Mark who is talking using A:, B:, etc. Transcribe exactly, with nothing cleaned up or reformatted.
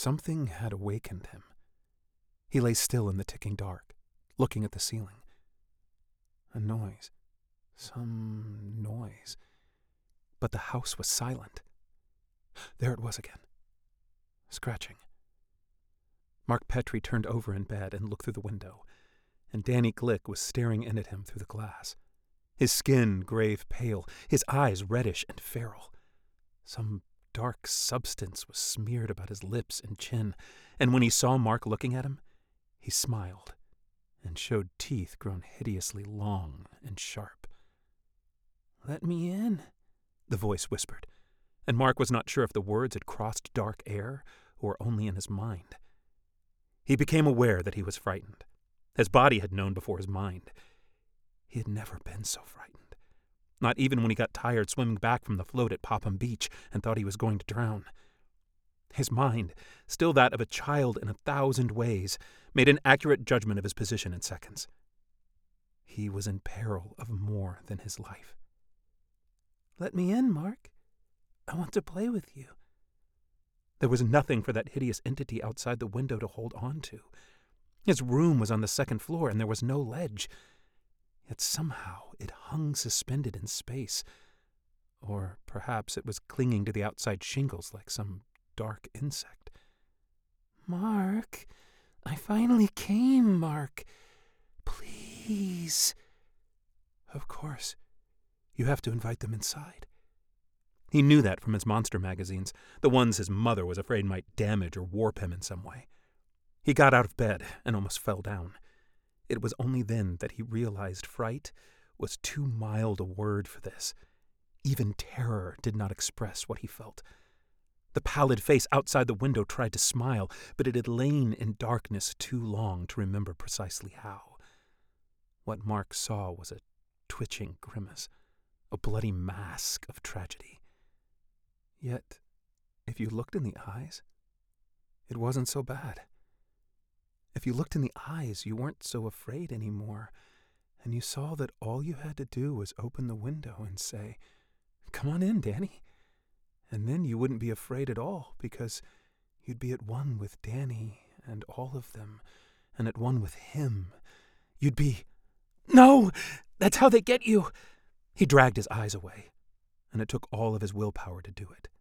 A: Something had awakened him. He lay still in the ticking dark, looking at the ceiling. A noise. Some noise. But the house was silent. There it was again. Scratching. Mark Petrie turned over in bed and looked through the window, and Danny Glick was staring in at him through the glass. His skin grave pale, his eyes reddish and feral. Some dark substance was smeared about his lips and chin, and when he saw Mark looking at him, he smiled and showed teeth grown hideously long and sharp. "Let me in," the voice whispered, and Mark was not sure if the words had crossed dark air or only in his mind. He became aware that he was frightened. His body had known before his mind. He had never been so frightened, not even when he got tired swimming back from the float at Popham Beach and thought he was going to drown. His mind, still that of a child in a thousand ways, made an accurate judgment of his position in seconds. He was in peril of more than his life. "Let me in, Mark. I want to play with you." There was nothing for that hideous entity outside the window to hold on to. His room was on the second floor, and there was no ledge. Yet somehow it hung suspended in space. Or perhaps it was clinging to the outside shingles like some dark insect. "Mark, I finally came, Mark. Please." "Of course. You have to invite them inside." He knew that from his monster magazines, the ones his mother was afraid might damage or warp him in some way. He got out of bed and almost fell down. It was only then that he realized fright was too mild a word for this. Even terror did not express what he felt. The pallid face outside the window tried to smile, but it had lain in darkness too long to remember precisely how. What Mark saw was a twitching grimace, a bloody mask of tragedy. Yet, if you looked in the eyes, it wasn't so bad. If you looked in the eyes, you weren't so afraid anymore, and you saw that all you had to do was open the window and say, "Come on in, Danny." And then you wouldn't be afraid at all, because you'd be at one with Danny and all of them, and at one with him. You'd be... "No! That's how they get you!" He dragged his eyes away, and it took all of his willpower to do it.